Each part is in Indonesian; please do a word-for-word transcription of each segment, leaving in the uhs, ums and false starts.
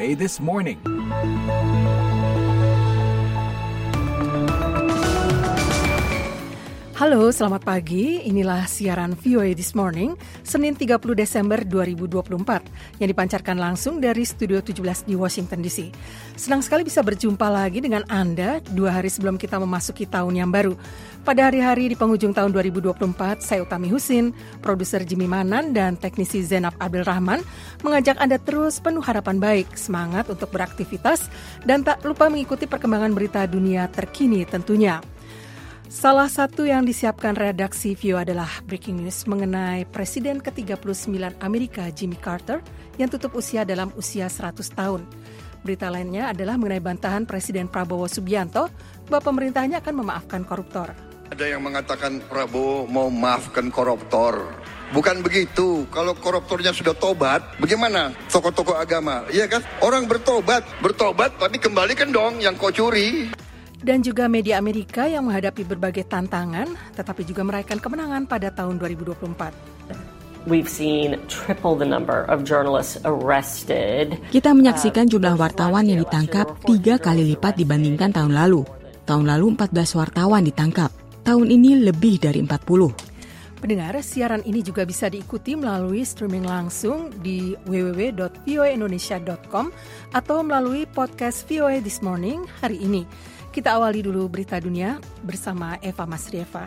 A This Morning. Halo, selamat pagi. Inilah siaran V O A This Morning, Senin tiga puluh Desember dua ribu dua puluh empat, yang dipancarkan langsung dari Studio tujuh belas di Washington D C. Senang sekali bisa berjumpa lagi dengan Anda dua hari sebelum kita memasuki tahun yang baru. Pada hari-hari di penghujung tahun dua ribu dua puluh empat, saya Utami Husin, produser Jimmy Manan, dan teknisi Zainab Abdul Rahman mengajak Anda terus penuh harapan baik, semangat untuk beraktivitas, dan tak lupa mengikuti perkembangan berita dunia terkini tentunya. Salah satu yang disiapkan redaksi V O A adalah breaking news mengenai Presiden ke tiga puluh sembilan Amerika Jimmy Carter yang tutup usia dalam usia seratus tahun. Berita lainnya adalah mengenai bantahan Presiden Prabowo Subianto bahwa pemerintahnya akan memaafkan koruptor. Ada yang mengatakan Prabowo mau maafkan koruptor. Bukan begitu. Kalau koruptornya sudah tobat, bagaimana tokoh-tokoh agama? Iya kan? Orang bertobat, bertobat tapi kembalikan dong yang kau curi. Dan juga media Amerika yang menghadapi berbagai tantangan, tetapi juga meraihkan kemenangan pada tahun dua ribu dua puluh empat. We've seen triple the number of journalists arrested. Kita menyaksikan jumlah wartawan yang ditangkap tiga kali lipat dibandingkan tahun lalu. Tahun lalu empat belas wartawan ditangkap. Tahun ini lebih dari empat puluh. Pendengar, siaran ini juga bisa diikuti melalui streaming langsung di w w w dot v o a indonesia dot com atau melalui podcast V O A This Morning hari ini. Kita awali dulu berita dunia bersama Eva Masrieva.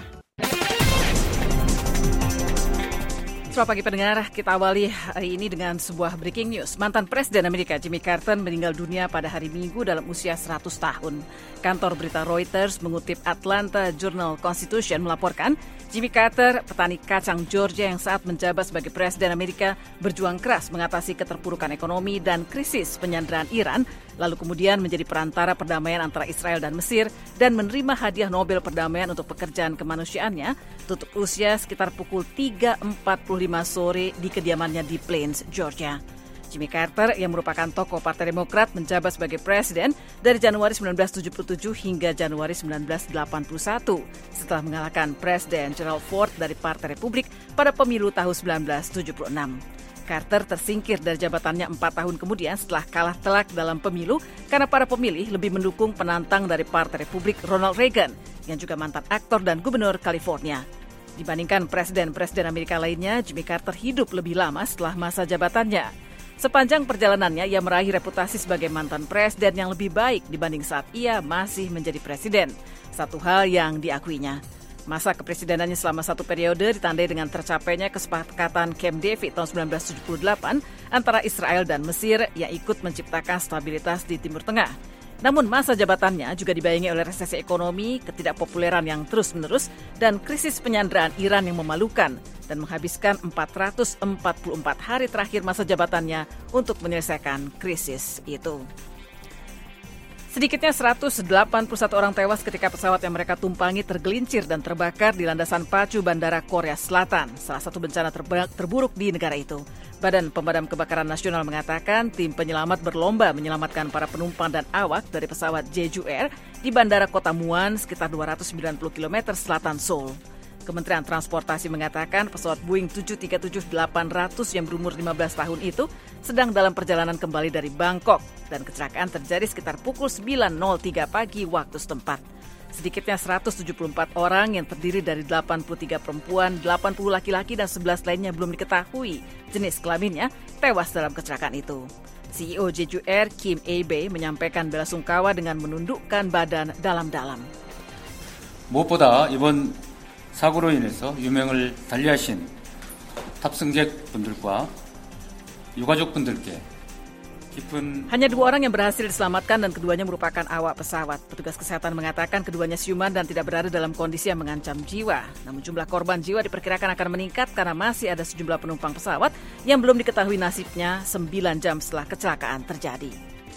Selamat pagi pendengar, kita awali hari ini dengan sebuah breaking news. Mantan Presiden Amerika Jimmy Carter meninggal dunia pada hari Minggu dalam usia seratus tahun. Kantor berita Reuters mengutip Atlanta Journal-Constitution melaporkan Jimmy Carter, petani kacang Georgia yang saat menjabat sebagai Presiden Amerika, berjuang keras mengatasi keterpurukan ekonomi dan krisis penyanderaan Iran, lalu kemudian menjadi perantara perdamaian antara Israel dan Mesir dan menerima hadiah Nobel Perdamaian untuk pekerjaan kemanusiaannya, tutup usia sekitar pukul tiga empat puluh lima sore di kediamannya di Plains, Georgia. Jimmy Carter yang merupakan tokoh Partai Demokrat menjabat sebagai presiden dari Januari sembilan belas tujuh puluh tujuh hingga Januari sembilan belas delapan puluh satu setelah mengalahkan Presiden Gerald Ford dari Partai Republik pada pemilu tahun sembilan belas tujuh puluh enam. Carter tersingkir dari jabatannya empat tahun kemudian setelah kalah telak dalam pemilu karena para pemilih lebih mendukung penantang dari Partai Republik Ronald Reagan yang juga mantan aktor dan gubernur California. Dibandingkan presiden-presiden Amerika lainnya, Jimmy Carter hidup lebih lama setelah masa jabatannya. Sepanjang perjalanannya, ia meraih reputasi sebagai mantan presiden yang lebih baik dibanding saat ia masih menjadi presiden. Satu hal yang diakuinya. Masa kepresidenannya selama satu periode ditandai dengan tercapainya kesepakatan Camp David tahun sembilan belas tujuh puluh delapan antara Israel dan Mesir yang ikut menciptakan stabilitas di Timur Tengah. Namun masa jabatannya juga dibayangi oleh resesi ekonomi, ketidakpopuleran yang terus-menerus, dan krisis penyanderaan Iran yang memalukan, dan menghabiskan empat ratus empat puluh empat hari terakhir masa jabatannya untuk menyelesaikan krisis itu. Sedikitnya seratus delapan puluh satu orang tewas ketika pesawat yang mereka tumpangi tergelincir dan terbakar di landasan pacu Bandara Korea Selatan, salah satu bencana terba- terburuk di negara itu. Badan Pemadam Kebakaran Nasional mengatakan tim penyelamat berlomba menyelamatkan para penumpang dan awak dari pesawat Jeju Air di Bandara Kota Muan sekitar dua ratus sembilan puluh kilometer selatan Seoul. Kementerian Transportasi mengatakan pesawat Boeing tujuh tiga tujuh delapan ratus yang berumur lima belas tahun itu sedang dalam perjalanan kembali dari Bangkok dan kecelakaan terjadi sekitar pukul sembilan nol tiga pagi waktu setempat. Sedikitnya seratus tujuh puluh empat orang yang terdiri dari delapan puluh tiga perempuan, delapan puluh laki-laki dan sebelas lainnya belum diketahui jenis kelaminnya tewas dalam kecelakaan itu. C E O Jeju Air Kim Abe menyampaikan belasungkawa dengan menundukkan badan dalam-dalam. 무엇보다 이번 사고로 인해서 유명을 달리하신 탑승객분들과 유가족분들께 Hanya dua orang yang berhasil diselamatkan dan keduanya merupakan awak pesawat. Petugas kesehatan mengatakan keduanya siuman dan tidak berada dalam kondisi yang mengancam jiwa. Namun jumlah korban jiwa diperkirakan akan meningkat karena masih ada sejumlah penumpang pesawat yang belum diketahui nasibnya sembilan jam setelah kecelakaan terjadi.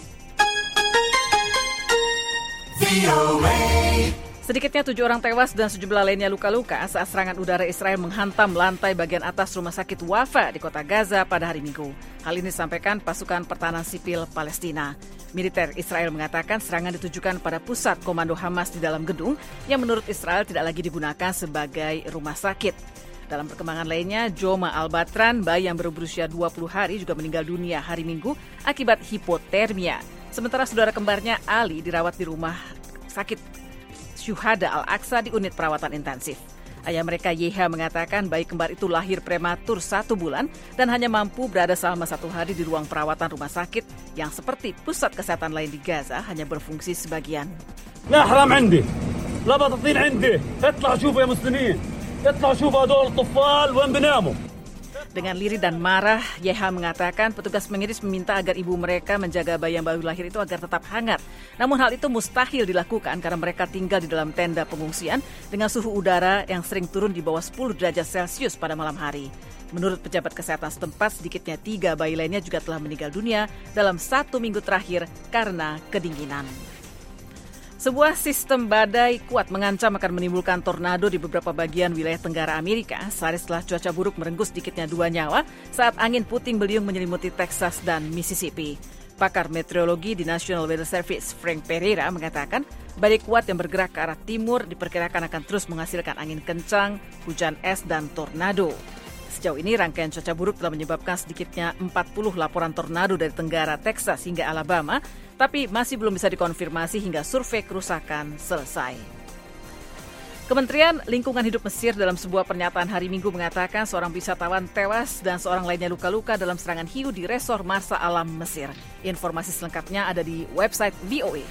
Sedikitnya tujuh orang tewas dan sejumlah lainnya luka-luka saat serangan udara Israel menghantam lantai bagian atas rumah sakit Wafa di kota Gaza pada hari Minggu. Hal ini disampaikan pasukan pertahanan sipil Palestina. Militer Israel mengatakan serangan ditujukan pada pusat komando Hamas di dalam gedung yang menurut Israel tidak lagi digunakan sebagai rumah sakit. Dalam perkembangan lainnya, Joma Albatran, bayi yang berusia dua puluh hari juga meninggal dunia hari Minggu akibat hipotermia. Sementara saudara kembarnya Ali dirawat di rumah sakit Syuhada Al-Aqsa di unit perawatan intensif. Ayah mereka Y H mengatakan bayi kembar itu lahir prematur satu bulan dan hanya mampu berada selama satu hari di ruang perawatan rumah sakit yang seperti pusat kesehatan lain di Gaza hanya berfungsi sebagian. لا حرام عندي لا بطاطين عندي اطلع شوفوا يا مسلمين اطلع شوفوا هذول الطفال وين بناموا. Dengan lirih dan marah, Y H mengatakan petugas medis meminta agar ibu mereka menjaga bayi yang baru lahir itu agar tetap hangat. Namun hal itu mustahil dilakukan karena mereka tinggal di dalam tenda pengungsian dengan suhu udara yang sering turun di bawah sepuluh derajat Celcius pada malam hari. Menurut pejabat kesehatan setempat, sedikitnya tiga bayi lainnya juga telah meninggal dunia dalam satu minggu terakhir karena kedinginan. Sebuah sistem badai kuat mengancam akan menimbulkan tornado di beberapa bagian wilayah Tenggara Amerika sehari setelah cuaca buruk merenggut sedikitnya dua nyawa saat angin puting beliung menyelimuti Texas dan Mississippi. Pakar meteorologi di National Weather Service, Frank Pereira, mengatakan badai kuat yang bergerak ke arah timur diperkirakan akan terus menghasilkan angin kencang, hujan es, dan tornado. Sejauh ini rangkaian cuaca buruk telah menyebabkan sedikitnya empat puluh laporan tornado dari Tenggara Texas hingga Alabama, tapi masih belum bisa dikonfirmasi hingga survei kerusakan selesai. Kementerian Lingkungan Hidup Mesir dalam sebuah pernyataan hari Minggu mengatakan seorang wisatawan tewas dan seorang lainnya luka-luka dalam serangan hiu di resor Marsa Alam Mesir. Informasi selengkapnya ada di website V O A.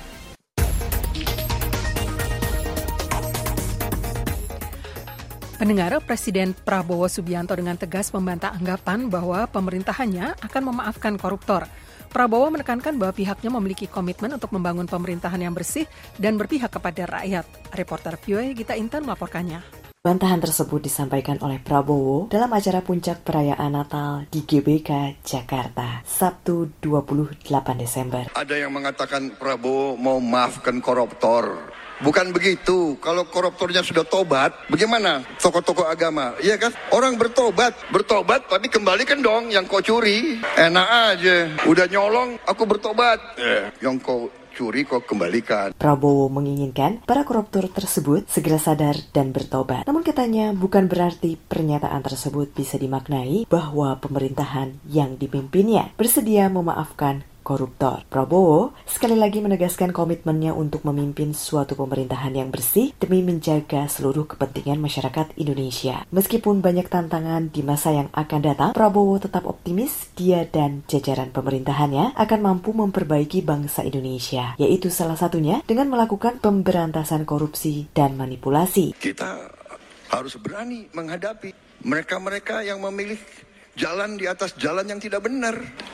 Pendengar, Presiden Prabowo Subianto dengan tegas membantah anggapan bahwa pemerintahannya akan memaafkan koruptor. Prabowo menekankan bahwa pihaknya memiliki komitmen untuk membangun pemerintahan yang bersih dan berpihak kepada rakyat. Reporter V O A Gita Intan melaporkannya. Bantahan tersebut disampaikan oleh Prabowo dalam acara puncak perayaan Natal di G B K Jakarta, Sabtu dua puluh delapan Desember. Ada yang mengatakan Prabowo mau maafkan koruptor. Bukan begitu. Kalau koruptornya sudah tobat, bagaimana tokoh-tokoh agama? Iya kan? Orang bertobat, bertobat tapi kembalikan dong yang kau curi. Enak aja. Udah nyolong, aku bertobat. Eh, yang kau curi kau kembalikan. Prabowo menginginkan para koruptor tersebut segera sadar dan bertobat. Namun katanya bukan berarti pernyataan tersebut bisa dimaknai bahwa pemerintahan yang dipimpinnya bersedia memaafkan koruptor. Prabowo sekali lagi menegaskan komitmennya untuk memimpin suatu pemerintahan yang bersih demi menjaga seluruh kepentingan masyarakat Indonesia. Meskipun banyak tantangan di masa yang akan datang, Prabowo tetap optimis dia dan jajaran pemerintahannya akan mampu memperbaiki bangsa Indonesia, yaitu salah satunya dengan melakukan pemberantasan korupsi dan manipulasi. Kita harus berani menghadapi mereka-mereka yang memilih jalan di atas jalan yang tidak benar.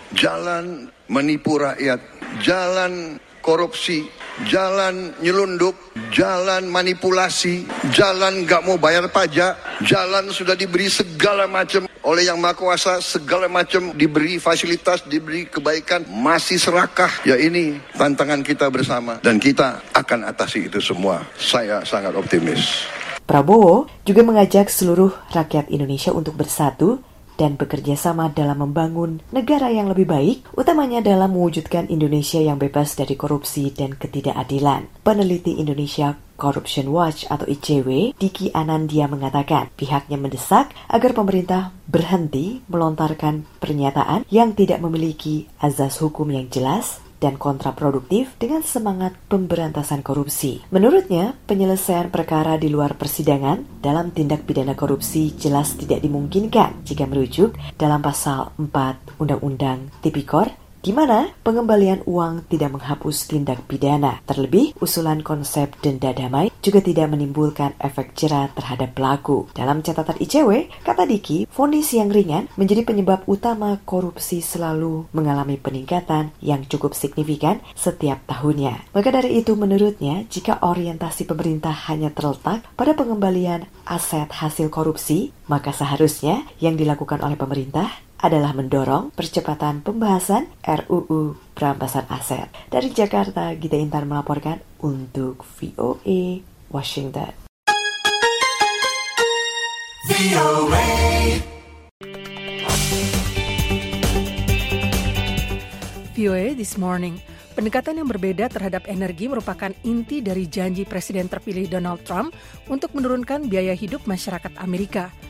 Jalan menipu rakyat, jalan korupsi, jalan nyelundup, jalan manipulasi, jalan gak mau bayar pajak, jalan sudah diberi segala macam oleh Yang Maha Kuasa, segala macam diberi fasilitas, diberi kebaikan, masih serakah. Ya ini tantangan kita bersama dan kita akan atasi itu semua. Saya sangat optimis. Prabowo juga mengajak seluruh rakyat Indonesia untuk bersatu dan bekerja sama dalam membangun negara yang lebih baik, utamanya dalam mewujudkan Indonesia yang bebas dari korupsi dan ketidakadilan. Peneliti Indonesia Corruption Watch atau I C W, Diki Anandia mengatakan pihaknya mendesak agar pemerintah berhenti melontarkan pernyataan yang tidak memiliki azas hukum yang jelas dan kontraproduktif dengan semangat pemberantasan korupsi. Menurutnya, penyelesaian perkara di luar persidangan dalam tindak pidana korupsi jelas tidak dimungkinkan jika merujuk dalam pasal empat Undang-Undang Tipikor, di mana pengembalian uang tidak menghapus tindak pidana. Terlebih, usulan konsep denda damai juga tidak menimbulkan efek jera terhadap pelaku. Dalam catatan I C W, kata Diki, vonis yang ringan menjadi penyebab utama korupsi selalu mengalami peningkatan yang cukup signifikan setiap tahunnya. Maka dari itu menurutnya, jika orientasi pemerintah hanya terletak pada pengembalian aset hasil korupsi, maka seharusnya yang dilakukan oleh pemerintah adalah mendorong percepatan pembahasan R U U perampasan aset. Dari Jakarta, Gita Intan melaporkan untuk V O A Washington. V O A. V O A This Morning. Pendekatan yang berbeda terhadap energi merupakan inti dari janji Presiden terpilih Donald Trump untuk menurunkan biaya hidup masyarakat Amerika.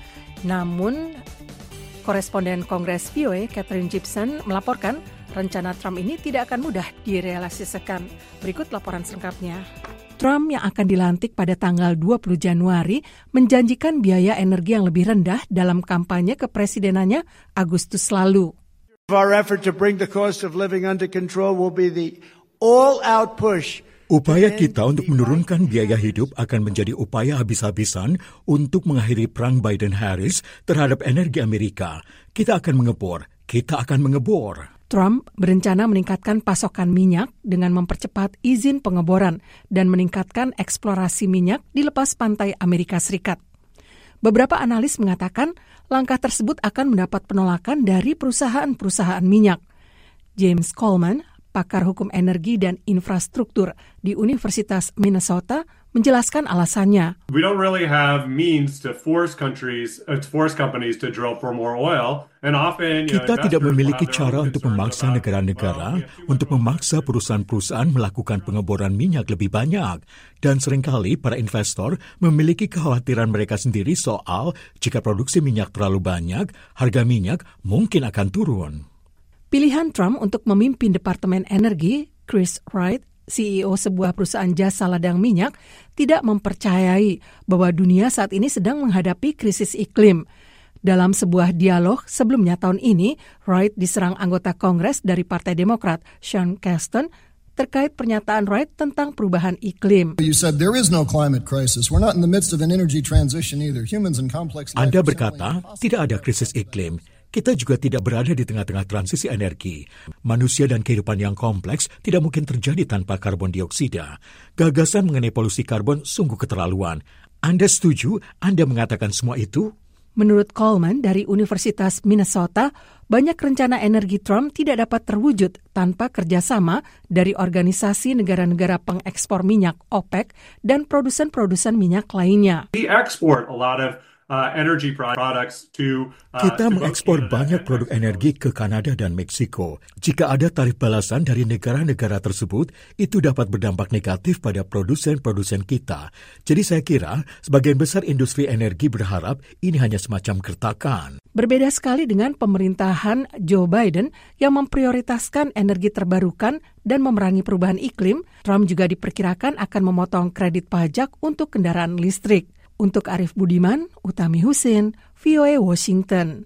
Namun, koresponden Kongres V O A Catherine Gibson melaporkan rencana Trump ini tidak akan mudah direalisasikan. Berikut laporan selengkapnya. Trump yang akan dilantik pada tanggal dua puluh Januari menjanjikan biaya energi yang lebih rendah dalam kampanye kepresidenannya Agustus lalu. Our effort to bring the cost of living under control will be the all-out push. Upaya kita untuk menurunkan biaya hidup akan menjadi upaya habis-habisan untuk mengakhiri perang Biden-Harris terhadap energi Amerika. Kita akan mengebor, kita akan mengebor. Trump berencana meningkatkan pasokan minyak dengan mempercepat izin pengeboran dan meningkatkan eksplorasi minyak di lepas pantai Amerika Serikat. Beberapa analis mengatakan langkah tersebut akan mendapat penolakan dari perusahaan-perusahaan minyak. James Coleman, pakar hukum energi dan infrastruktur di Universitas Minnesota, menjelaskan alasannya. We don't really have means to force countries, uh, to force companies to drill for more oil, and often you know, kita tidak memiliki cara untuk memaksa negara-negara untuk memaksa perusahaan-perusahaan melakukan pengeboran minyak lebih banyak, dan seringkali para investor memiliki kekhawatiran mereka sendiri soal jika produksi minyak terlalu banyak, harga minyak mungkin akan turun. Pilihan Trump untuk memimpin Departemen Energi, Chris Wright, C E O sebuah perusahaan jasa ladang minyak, tidak mempercayai bahwa dunia saat ini sedang menghadapi krisis iklim. Dalam sebuah dialog sebelumnya tahun ini, Wright diserang anggota Kongres dari Partai Demokrat, Sean Casten, terkait pernyataan Wright tentang perubahan iklim. You said there is no climate crisis. We're not in the midst of an energy transition either. Humans and complex. Anda berkata tidak ada krisis iklim. Kita juga tidak berada di tengah-tengah transisi energi. Manusia dan kehidupan yang kompleks tidak mungkin terjadi tanpa karbon dioksida. Gagasan mengenai polusi karbon sungguh keterlaluan. Anda setuju? Anda mengatakan semua itu? Menurut Coleman dari Universitas Minnesota, banyak rencana energi Trump tidak dapat terwujud tanpa kerjasama dari organisasi negara-negara pengekspor minyak OPEC dan produsen-produsen minyak lainnya. We export a lot of Uh, energy products to, uh, Kita to mengekspor banyak produk energi ke Kanada dan Meksiko. Jika ada tarif balasan dari negara-negara tersebut, itu dapat berdampak negatif pada produsen-produsen kita. Jadi saya kira sebagian besar industri energi berharap ini hanya semacam gertakan. Berbeda sekali dengan pemerintahan Joe Biden yang memprioritaskan energi terbarukan dan memerangi perubahan iklim, Trump juga diperkirakan akan memotong kredit pajak untuk kendaraan listrik. Untuk Arif Budiman, Utami Husin, V O A Washington.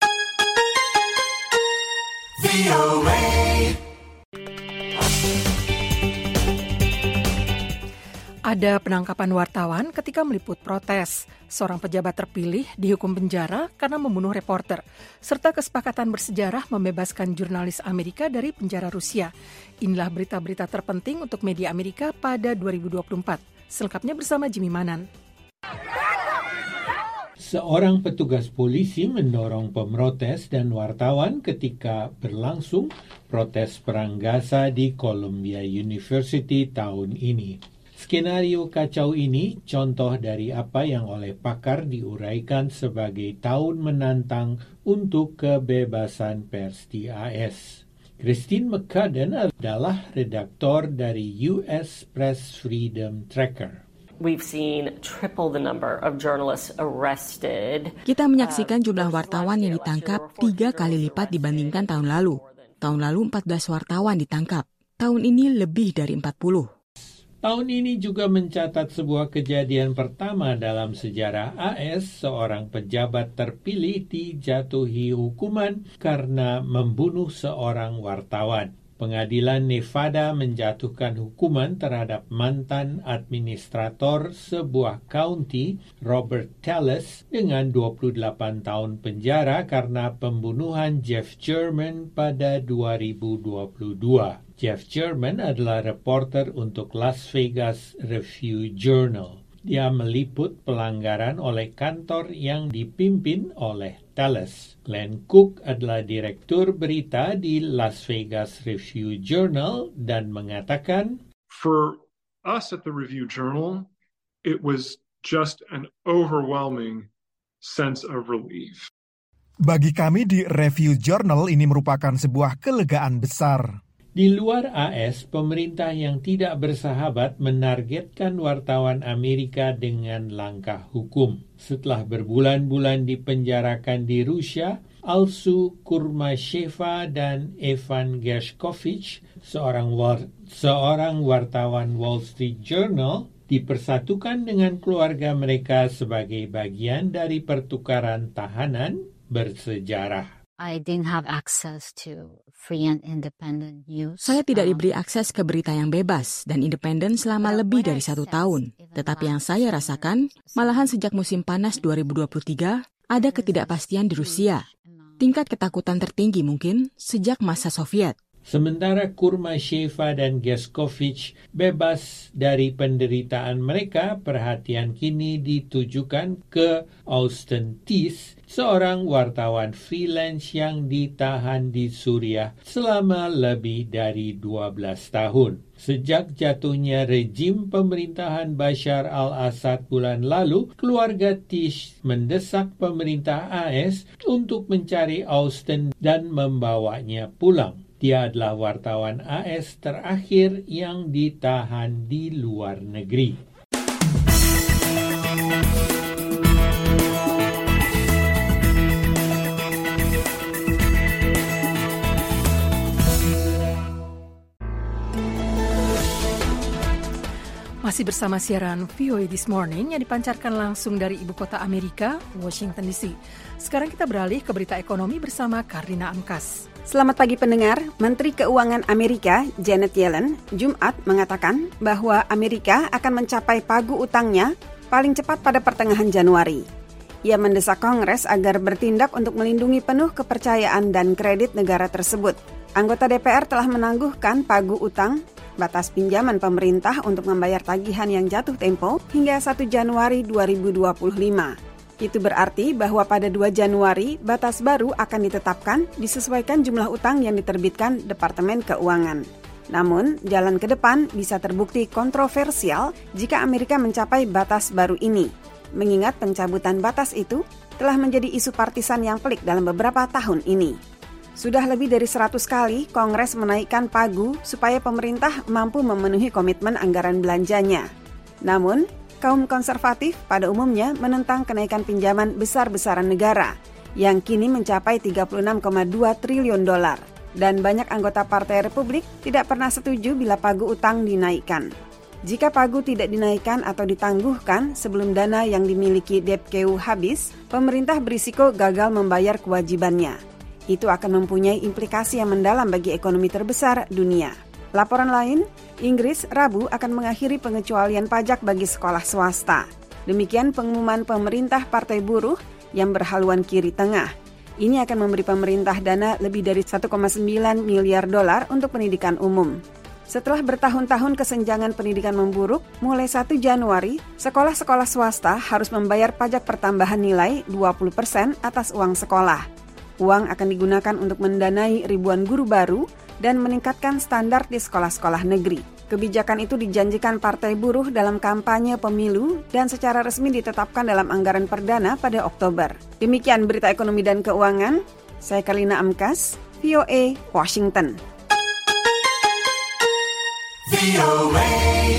V O A. Ada penangkapan wartawan ketika meliput protes. Seorang pejabat terpilih dihukum penjara karena membunuh reporter, serta kesepakatan bersejarah membebaskan jurnalis Amerika dari penjara Rusia. Inilah berita-berita terpenting untuk media Amerika pada dua ribu dua puluh empat. Selengkapnya bersama Jimmy Manan. Seorang petugas polisi mendorong pemrotes dan wartawan ketika berlangsung protes perang Gaza di Columbia University tahun ini. Skenario kacau ini contoh dari apa yang oleh pakar diuraikan sebagai tahun menantang untuk kebebasan pers di A S. Christine McCudden adalah redaktor dari U S Press Freedom Tracker. We've seen triple the number of journalists arrested. Kita menyaksikan jumlah wartawan yang ditangkap tiga kali lipat dibandingkan tahun lalu. Tahun lalu empat belas wartawan ditangkap. Tahun ini lebih dari empat puluh. Tahun ini juga mencatat sebuah kejadian pertama dalam sejarah A S, seorang pejabat terpilih dijatuhi hukuman karena membunuh seorang wartawan. Pengadilan Nevada menjatuhkan hukuman terhadap mantan administrator sebuah county, Robert Telles, dengan dua puluh delapan tahun penjara karena pembunuhan Jeff German pada dua ribu dua puluh dua. Jeff German adalah reporter untuk Las Vegas Review-Journal. Dia meliput pelanggaran oleh kantor yang dipimpin oleh Telles. Glenn Cook adalah direktur berita di Las Vegas Review-Journal dan mengatakan, For us at the Review-Journal, it was just an overwhelming sense of relief. Bagi kami di Review-Journal ini merupakan sebuah kelegaan besar. Di luar A S, pemerintah yang tidak bersahabat menargetkan wartawan Amerika dengan langkah hukum. Setelah berbulan-bulan dipenjarakan di Rusia, Alsu Kurmasheva dan Evan Gershkovich, seorang, war- seorang wartawan Wall Street Journal, dipersatukan dengan keluarga mereka sebagai bagian dari pertukaran tahanan bersejarah. I didn't have access to free and independent news. Saya tidak diberi akses ke berita yang bebas dan independen selama lebih dari satu tahun. Tetapi yang saya rasakan, malahan sejak musim panas dua ribu dua puluh tiga, ada ketidakpastian di Rusia. Tingkat ketakutan tertinggi mungkin sejak masa Soviet. Sementara Kurmasheva dan Gershkovich bebas dari penderitaan mereka, perhatian kini ditujukan ke Austin Tice, seorang wartawan freelance yang ditahan di Suriah selama lebih dari dua belas tahun. Sejak jatuhnya rejim pemerintahan Bashar al-Assad bulan lalu, keluarga Tice mendesak pemerintah A S untuk mencari Austin dan membawanya pulang. Dia adalah wartawan A S terakhir yang ditahan di luar negeri. Masih bersama siaran V O A This Morning yang dipancarkan langsung dari ibu kota Amerika, Washington D C. Sekarang kita beralih ke berita ekonomi bersama Karina Amkas. Selamat pagi pendengar, Menteri Keuangan Amerika Janet Yellen Jumat mengatakan bahwa Amerika akan mencapai pagu utangnya paling cepat pada pertengahan Januari. Ia mendesak Kongres agar bertindak untuk melindungi penuh kepercayaan dan kredit negara tersebut. Anggota D P R telah menangguhkan pagu utang, batas pinjaman pemerintah untuk membayar tagihan yang jatuh tempo hingga satu Januari dua ribu dua puluh lima. Itu berarti bahwa pada dua Januari batas baru akan ditetapkan disesuaikan jumlah utang yang diterbitkan Departemen Keuangan. Namun, jalan ke depan bisa terbukti kontroversial jika Amerika mencapai batas baru ini. Mengingat pencabutan batas itu telah menjadi isu partisan yang pelik dalam beberapa tahun ini. Sudah lebih dari seratus kali Kongres menaikkan pagu supaya pemerintah mampu memenuhi komitmen anggaran belanjanya. Namun, kaum konservatif pada umumnya menentang kenaikan pinjaman besar-besaran negara yang kini mencapai tiga puluh enam koma dua triliun dolar. Dan banyak anggota Partai Republik tidak pernah setuju bila pagu utang dinaikkan. Jika pagu tidak dinaikkan atau ditangguhkan sebelum dana yang dimiliki Depkeu habis, pemerintah berisiko gagal membayar kewajibannya. Itu akan mempunyai implikasi yang mendalam bagi ekonomi terbesar dunia. Laporan lain, Inggris Rabu akan mengakhiri pengecualian pajak bagi sekolah swasta. Demikian pengumuman pemerintah Partai Buruh yang berhaluan kiri tengah. Ini akan memberi pemerintah dana lebih dari satu koma sembilan miliar dolar untuk pendidikan umum. Setelah bertahun-tahun kesenjangan pendidikan memburuk, mulai satu Januari, sekolah-sekolah swasta harus membayar pajak pertambahan nilai dua puluh persen atas uang sekolah. Uang akan digunakan untuk mendanai ribuan guru baru dan meningkatkan standar di sekolah-sekolah negeri. Kebijakan itu dijanjikan Partai Buruh dalam kampanye pemilu dan secara resmi ditetapkan dalam anggaran perdana pada Oktober. Demikian berita ekonomi dan keuangan. Saya Karina Amkas, V O A, Washington. V O A.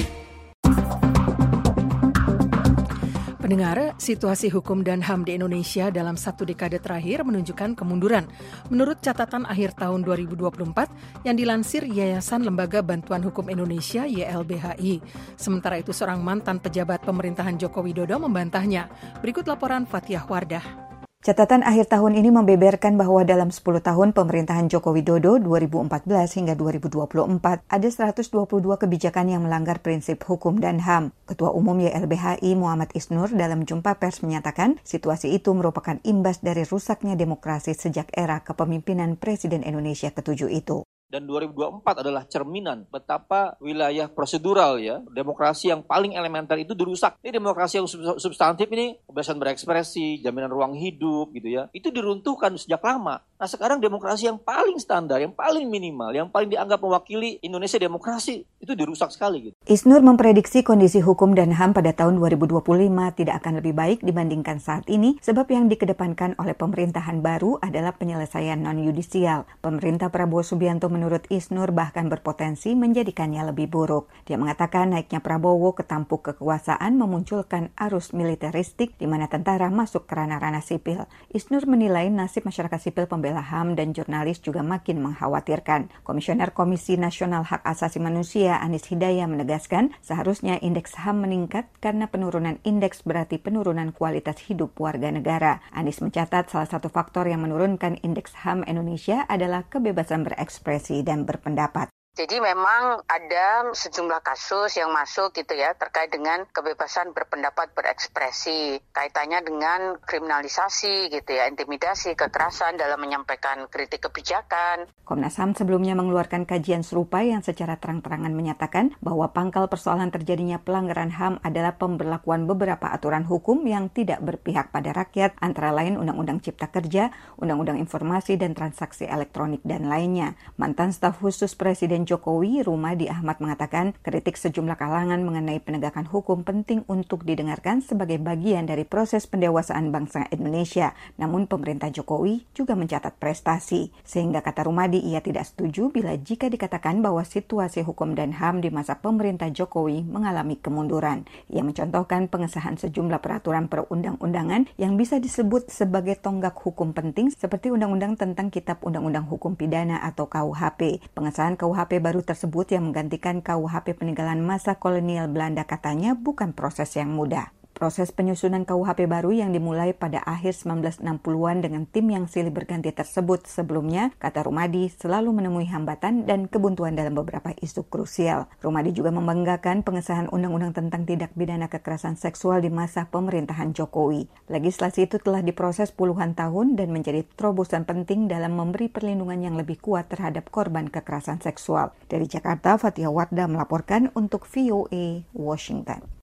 Pendengar, situasi hukum dan H A M di Indonesia dalam satu dekade terakhir menunjukkan kemunduran. Menurut catatan akhir tahun dua ribu dua puluh empat yang dilansir Yayasan Lembaga Bantuan Hukum Indonesia Y L B H I. Sementara itu seorang mantan pejabat pemerintahan Joko Widodo membantahnya. Berikut laporan Fathiah Wardah. Catatan akhir tahun ini membeberkan bahwa dalam sepuluh tahun pemerintahan Joko Widodo dua ribu empat belas hingga dua ribu dua puluh empat ada seratus dua puluh dua kebijakan yang melanggar prinsip hukum dan H A M. Ketua Umum Y L B H I Muhammad Isnur dalam jumpa pers menyatakan situasi itu merupakan imbas dari rusaknya demokrasi sejak era kepemimpinan Presiden Indonesia ketujuh itu. Dan dua ribu dua puluh empat adalah cerminan betapa wilayah prosedural ya, demokrasi yang paling elementer itu dirusak. Ini demokrasi yang substantif ini, kebebasan berekspresi, jaminan ruang hidup gitu ya, itu diruntuhkan sejak lama. Nah sekarang demokrasi yang paling standar, yang paling minimal, yang paling dianggap mewakili Indonesia demokrasi, itu dirusak sekali gitu. Isnur memprediksi kondisi hukum dan H A M pada tahun dua ribu dua puluh lima tidak akan lebih baik dibandingkan saat ini, sebab yang dikedepankan oleh pemerintahan baru adalah penyelesaian non-yudisial. Pemerintah Prabowo Subianto menurut Isnur bahkan berpotensi menjadikannya lebih buruk. Dia mengatakan naiknya Prabowo ke tampuk kekuasaan memunculkan arus militeristik di mana tentara masuk ke ranah-ranah sipil. Isnur menilai nasib masyarakat sipil pembela H A M dan jurnalis juga makin mengkhawatirkan. Komisioner Komisi Nasional Hak Asasi Manusia Anies Hidayah menegaskan seharusnya indeks H A M meningkat karena penurunan indeks berarti penurunan kualitas hidup warga negara. Anies mencatat salah satu faktor yang menurunkan indeks H A M Indonesia adalah kebebasan berekspresi dan berpendapat. Jadi memang ada sejumlah kasus yang masuk gitu ya terkait dengan kebebasan berpendapat berekspresi, kaitannya dengan kriminalisasi gitu ya, intimidasi, kekerasan dalam menyampaikan kritik kebijakan. Komnas H A M sebelumnya mengeluarkan kajian serupa yang secara terang-terangan menyatakan bahwa pangkal persoalan terjadinya pelanggaran H A M adalah pemberlakuan beberapa aturan hukum yang tidak berpihak pada rakyat, antara lain Undang-Undang Cipta Kerja, Undang-Undang Informasi dan Transaksi Elektronik dan lainnya. Mantan staf khusus Presiden Jokowi, Rumadi Ahmad mengatakan kritik sejumlah kalangan mengenai penegakan hukum penting untuk didengarkan sebagai bagian dari proses pendewasaan bangsa Indonesia. Namun pemerintah Jokowi juga mencatat prestasi. Sehingga kata Rumadi ia tidak setuju bila jika dikatakan bahwa situasi hukum dan H A M di masa pemerintah Jokowi mengalami kemunduran. Ia mencontohkan pengesahan sejumlah peraturan perundang-undangan yang bisa disebut sebagai tonggak hukum penting seperti Undang-Undang tentang Kitab Undang-Undang Hukum Pidana atau K U H P. Pengesahan K U H P baru tersebut yang menggantikan K U H P peninggalan masa kolonial Belanda katanya bukan proses yang mudah. Proses penyusunan K U H P baru yang dimulai pada akhir sembilan belas enam puluhan dengan tim yang silih berganti tersebut sebelumnya, kata Rumadi, selalu menemui hambatan dan kebuntuan dalam beberapa isu krusial. Rumadi juga membanggakan pengesahan Undang-Undang tentang Tindak Pidana Kekerasan Seksual di masa pemerintahan Jokowi. Legislasi itu telah diproses puluhan tahun dan menjadi terobosan penting dalam memberi perlindungan yang lebih kuat terhadap korban kekerasan seksual. Dari Jakarta, Fatia Wardah melaporkan untuk V O A Washington.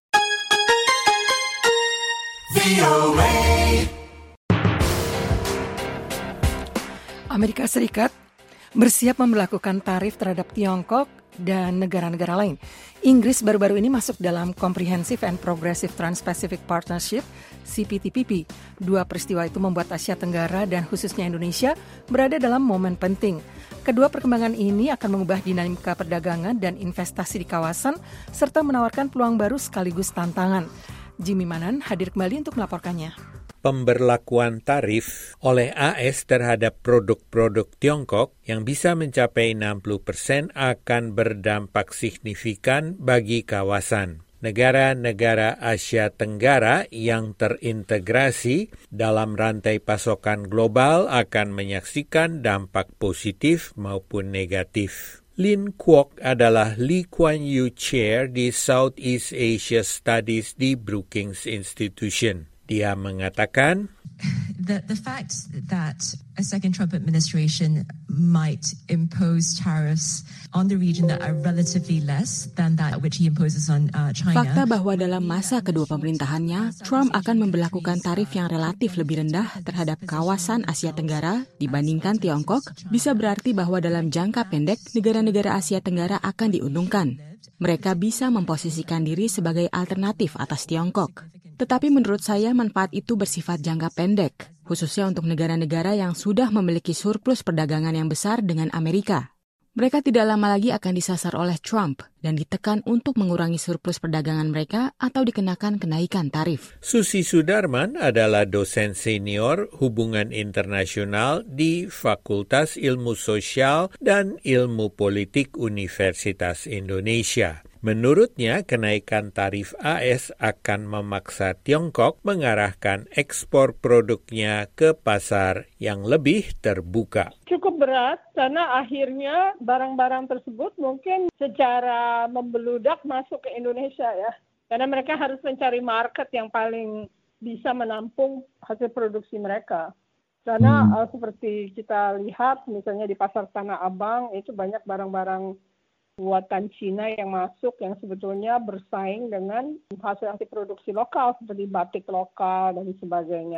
Amerika Serikat bersiap memberlakukan tarif terhadap Tiongkok dan negara-negara lain. Inggris baru-baru ini masuk dalam Comprehensive and Progressive Trans-Pacific Partnership, C P T P P. Dua peristiwa itu membuat Asia Tenggara dan khususnya Indonesia berada dalam momen penting. Kedua perkembangan ini akan mengubah dinamika perdagangan dan investasi di kawasan, serta menawarkan peluang baru sekaligus tantangan. Jimmy Manan hadir kembali untuk melaporkannya. Pemberlakuan tarif oleh A S terhadap produk-produk Tiongkok yang bisa mencapai enam puluh persen akan berdampak signifikan bagi kawasan. Negara-negara Asia Tenggara yang terintegrasi dalam rantai pasokan global akan menyaksikan dampak positif maupun negatif. Lin Kwok adalah Lee Kuan Yew Chair di Southeast Asia Studies di Brookings Institution. Dia mengatakan, The, the fact that a second Trump administration might impose tariffs on the region that are relatively less than that which he imposes on uh, China. Fakta bahwa dalam masa kedua pemerintahannya, Trump akan memberlakukan tarif yang relatif lebih rendah terhadap kawasan Asia Tenggara dibandingkan Tiongkok, bisa berarti bahwa dalam jangka pendek, negara-negara Asia Tenggara akan diuntungkan. Mereka bisa memposisikan diri sebagai alternatif atas Tiongkok. Tetapi menurut saya manfaat itu bersifat jangka pendek, khususnya untuk negara-negara yang sudah memiliki surplus perdagangan yang besar dengan Amerika. Mereka tidak lama lagi akan disasar oleh Trump dan ditekan untuk mengurangi surplus perdagangan mereka atau dikenakan kenaikan tarif. Susi Sudarman adalah dosen senior hubungan internasional di Fakultas Ilmu Sosial dan Ilmu Politik Universitas Indonesia. Menurutnya, kenaikan tarif A S akan memaksa Tiongkok mengarahkan ekspor produknya ke pasar yang lebih terbuka. Cukup berat karena akhirnya barang-barang tersebut mungkin secara membeludak masuk ke Indonesia ya. Karena mereka harus mencari market yang paling bisa menampung hasil produksi mereka. Karena hmm. uh, seperti kita lihat misalnya di pasar Tanah Abang itu banyak barang-barang buatan Cina yang masuk yang sebetulnya bersaing dengan hasil-hasil produksi lokal seperti batik lokal dan sebagainya.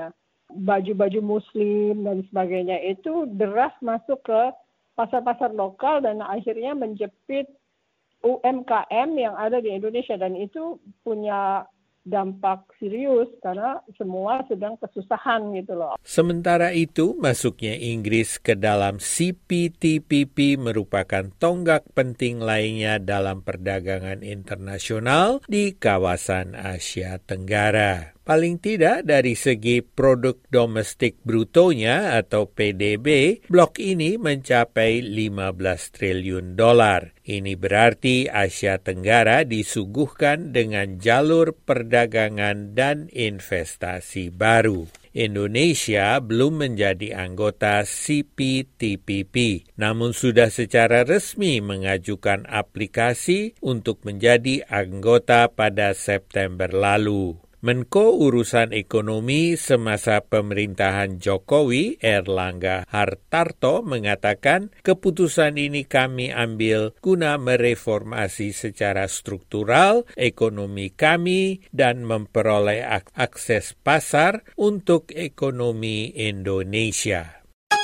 baju-baju muslim dan sebagainya itu deras masuk ke pasar-pasar lokal dan akhirnya menjepit U M K M yang ada di Indonesia, dan itu punya dampak serius karena semua sedang kesusahan gitu loh. Sementara itu, masuknya Inggris ke dalam C P T P P merupakan tonggak penting lainnya dalam perdagangan internasional di kawasan Asia Tenggara. Paling tidak dari segi produk domestik brutonya atau P D B, blok ini mencapai lima belas triliun dolar. Ini berarti Asia Tenggara disuguhkan dengan jalur perdagangan dan investasi baru. Indonesia belum menjadi anggota C P T P P, namun sudah secara resmi mengajukan aplikasi untuk menjadi anggota pada September lalu. Menko Urusan Ekonomi semasa pemerintahan Jokowi, Erlangga Hartarto, mengatakan keputusan ini kami ambil guna mereformasi secara struktural ekonomi kami dan memperoleh ak- akses pasar untuk ekonomi Indonesia.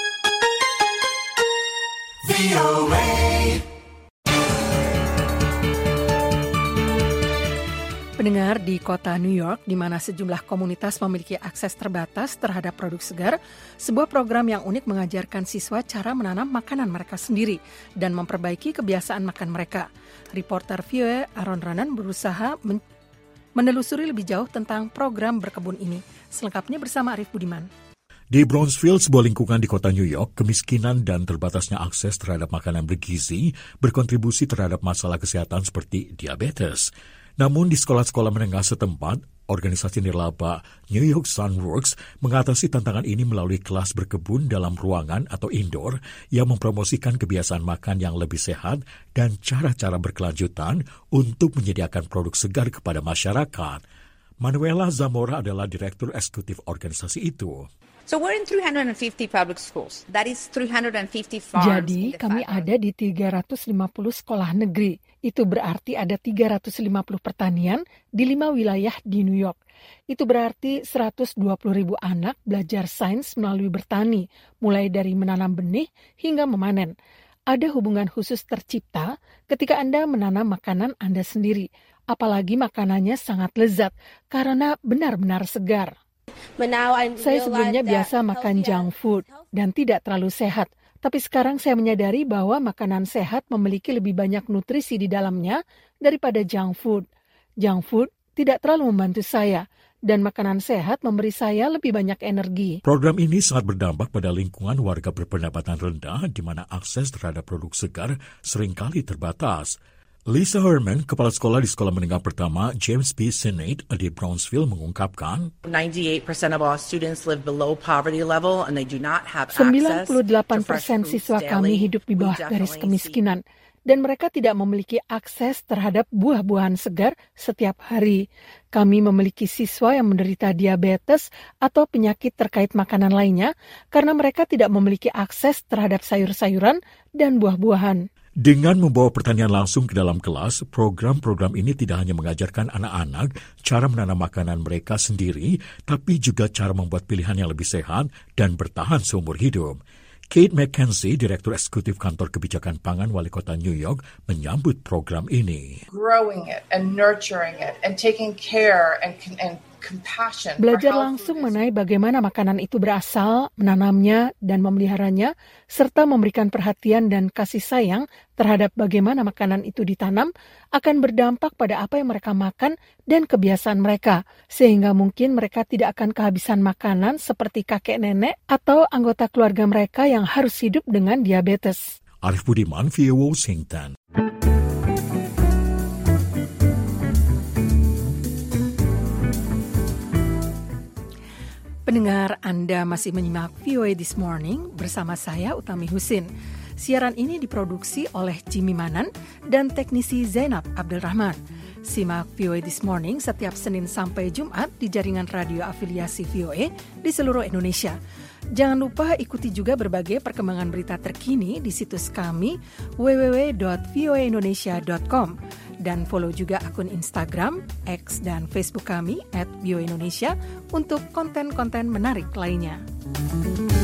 Pendengar, di kota New York, di mana sejumlah komunitas memiliki akses terbatas terhadap produk segar, sebuah program yang unik mengajarkan siswa cara menanam makanan mereka sendiri dan memperbaiki kebiasaan makan mereka. Reporter V O A Aaron Ranan berusaha men- menelusuri lebih jauh tentang program berkebun ini. Selengkapnya bersama Arif Budiman. Di Brownsville, sebuah lingkungan di kota New York, kemiskinan dan terbatasnya akses terhadap makanan bergizi berkontribusi terhadap masalah kesehatan seperti diabetes. Namun di sekolah-sekolah menengah setempat, organisasi nirlaba New York Sunworks mengatasi tantangan ini melalui kelas berkebun dalam ruangan atau indoor yang mempromosikan kebiasaan makan yang lebih sehat dan cara-cara berkelanjutan untuk menyediakan produk segar kepada masyarakat. Manuela Zamora adalah direktur eksekutif organisasi itu. So we're in three hundred fifty public schools. That is three hundred fifty farms. Jadi kami ada di tiga ratus lima puluh sekolah negeri. Itu berarti ada tiga ratus lima puluh pertanian di lima wilayah di New York. Itu berarti seratus dua puluh ribu anak belajar sains melalui bertani, mulai dari menanam benih hingga memanen. Ada hubungan khusus tercipta ketika Anda menanam makanan Anda sendiri. Apalagi makanannya sangat lezat karena benar-benar segar. Saya sebelumnya biasa makan junk food dan tidak terlalu sehat. Tapi sekarang saya menyadari bahwa makanan sehat memiliki lebih banyak nutrisi di dalamnya daripada junk food. Junk food tidak terlalu membantu saya, dan makanan sehat memberi saya lebih banyak energi. Program ini sangat berdampak pada lingkungan warga berpendapatan rendah, di mana akses terhadap produk segar seringkali terbatas. Lisa Herman, kepala sekolah di sekolah menengah pertama James P. Senate di Brownsville mengungkapkan, ninety-eight percent of all students live below poverty level and they do not have access sembilan puluh delapan persen siswa kami hidup di bawah garis kemiskinan dan mereka tidak memiliki akses terhadap buah-buahan segar setiap hari. Kami memiliki siswa yang menderita diabetes atau penyakit terkait makanan lainnya karena mereka tidak memiliki akses terhadap sayur-sayuran dan buah-buahan. Dengan membawa pertanian langsung ke dalam kelas, program-program ini tidak hanya mengajarkan anak-anak cara menanam makanan mereka sendiri, tapi juga cara membuat pilihan yang lebih sehat dan bertahan seumur hidup. Kate McKenzie, Direktur Eksekutif Kantor Kebijakan Pangan Wali Kota New York, menyambut program ini. Growing it and nurturing it and taking care and, and compassion. Belajar langsung mengenai bagaimana makanan itu berasal, menanamnya, dan memeliharanya, serta memberikan perhatian dan kasih sayang terhadap bagaimana makanan itu ditanam akan berdampak pada apa yang mereka makan dan kebiasaan mereka, sehingga mungkin mereka tidak akan kehabisan makanan seperti kakek nenek atau anggota keluarga mereka yang harus hidup dengan diabetes. Arif Budiman, V O A Washington. Pendengar, Anda masih menyimak V O A This Morning bersama saya, Utami Husin. Siaran ini diproduksi oleh Jimmy Manan dan teknisi Zainab Abdulrahman. Simak V O A This Morning setiap Senin sampai Jumat di jaringan radio afiliasi V O A di seluruh Indonesia. Jangan lupa ikuti juga berbagai perkembangan berita terkini di situs kami w w w dot v o a indonesia dot com. Dan follow juga akun Instagram, X, dan Facebook kami at V O A Indonesia untuk konten-konten menarik lainnya.